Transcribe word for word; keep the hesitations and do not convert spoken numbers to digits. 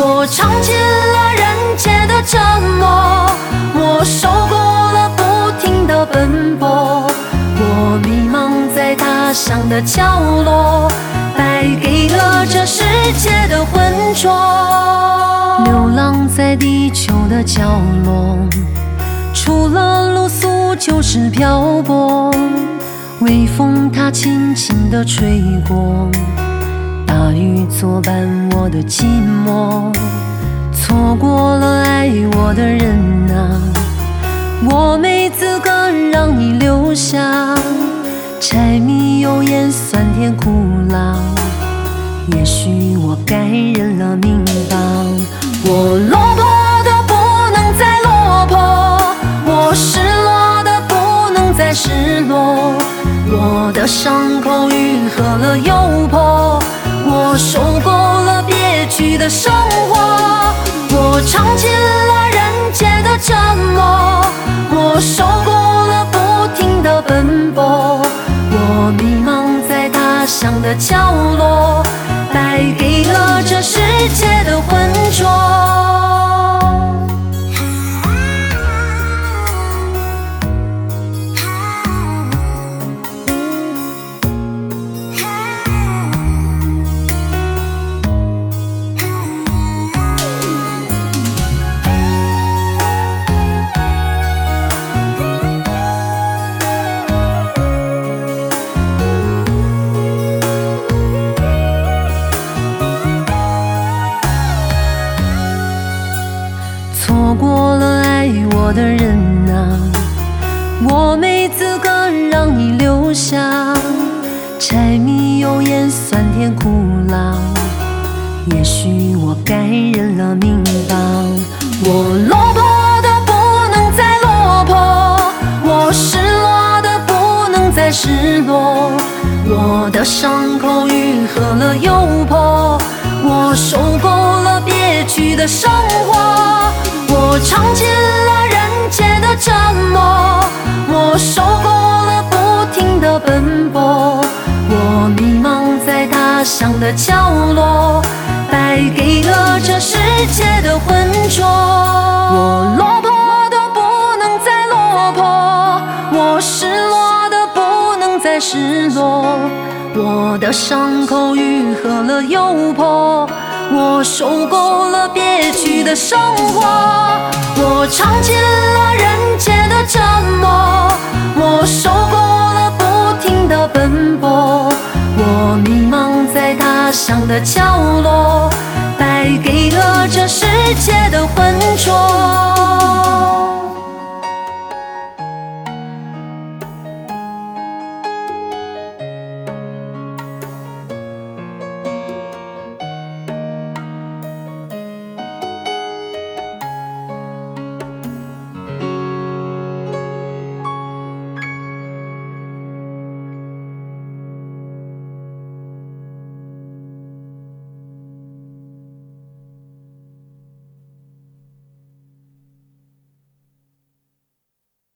我尝尽了人间的折磨，我受够了不停的奔波，我迷茫在他乡的角落，败给了这世界的浑浊。流浪在地球的角落，除了露宿就是漂泊，微风它轻轻地吹过，大雨作伴我的寂寞。错过了爱我的人啊，我没资格让你留下，柴米油盐酸甜苦辣，也许我该认了命吧。我落魄的不能再落魄，我失落的不能再失落，我的伤口愈合了又破，我受够了憋屈的生活，我尝尽了人间的折磨，我受够了不停的奔波，我迷茫在他乡的角落，败给了这世界的浑浊。错过了爱我的人啊，我没资格让你留下，柴米油盐酸甜苦辣，也许我该认了命吧。我落魄的不能再落魄，我失落的不能再失落，我的伤口愈合了又破，我受够了憋屈的生活，我尝尽了人间的折磨，我受够了不停的奔波，我迷茫在他乡的角落，败给了这世界的浑浊。我落魄的不能再落魄，我失落的不能再失落，我的伤口愈合了又破，我受够了憋屈的生活，我尝尽了人间的折磨，我受够了不停的奔波，我迷茫在他乡的角落，败给了这世界的浑浊。